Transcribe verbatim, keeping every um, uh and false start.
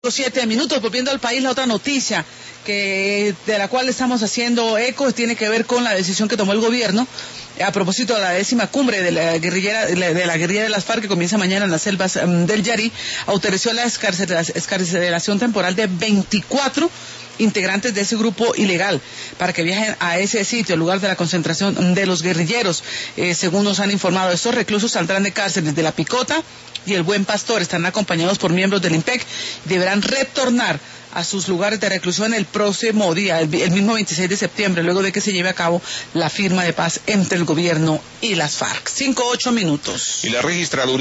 Siete minutos, volviendo al país, la otra noticia que de la cual estamos haciendo eco tiene que ver con la decisión que tomó el gobierno a propósito de la décima cumbre de la guerrillera de la, de la guerrilla de las FARC que comienza mañana en las selvas um, del Yarí. Autorizó la excarcelación temporal de veinticuatro integrantes de ese grupo ilegal para que viajen a ese sitio, el lugar de la concentración de los guerrilleros. Eh, según nos han informado, estos reclusos saldrán de cárceles de La Picota y El Buen Pastor, estarán acompañados por miembros del IMPEC y deberán retornar a sus lugares de reclusión el próximo día, el, el mismo veintiséis de septiembre, luego de que se lleve a cabo la firma de paz entre el gobierno y las FARC. Cinco, ocho minutos. Y la registraduría